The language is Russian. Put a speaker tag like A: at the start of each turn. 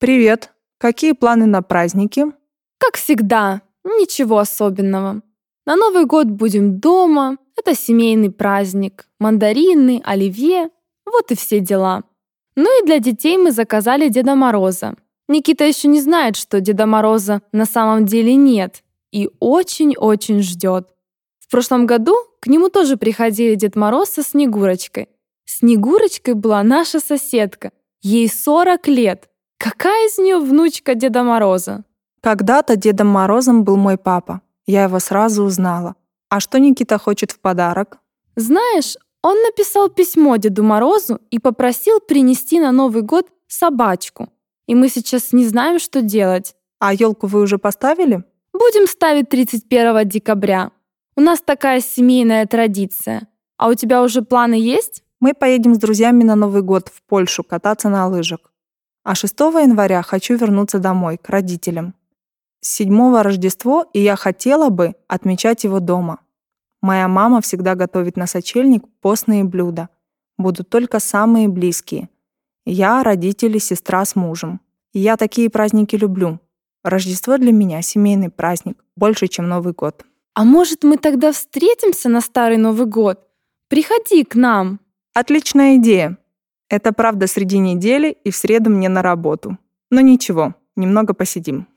A: Привет. Какие планы на праздники?
B: Как всегда, ничего особенного. На Новый год будем дома. Это семейный праздник. Мандарины, оливье. Вот и все дела. Ну и для детей мы заказали Деда Мороза. Никита еще не знает, что Деда Мороза на самом деле нет. И очень-очень ждет. В прошлом году к нему тоже приходили Дед Мороз со Снегурочкой. Снегурочкой была наша соседка. Ей 40 лет. Какая из нее внучка Деда Мороза?
A: Когда-то Дедом Морозом был мой папа. Я его сразу узнала. А что Никита хочет в подарок?
B: Знаешь, он написал письмо Деду Морозу и попросил принести на Новый год собачку. И мы сейчас не знаем, что делать.
A: А елку вы уже поставили?
B: Будем ставить 31 декабря. У нас такая семейная традиция. А у тебя уже планы есть?
A: Мы поедем с друзьями на Новый год в Польшу кататься на лыжах. А 6 января хочу вернуться домой, к родителям. С 7 Рождество, и я хотела бы отмечать его дома. Моя мама всегда готовит на сочельник постные блюда. Будут только самые близкие. Я, родители, сестра с мужем. И я такие праздники люблю. Рождество для меня семейный праздник, больше, чем Новый год.
B: А может, мы тогда встретимся на Старый Новый год? Приходи к нам.
A: Отличная идея. Это правда среди недели, и в среду мне на работу. Но ничего, немного посидим.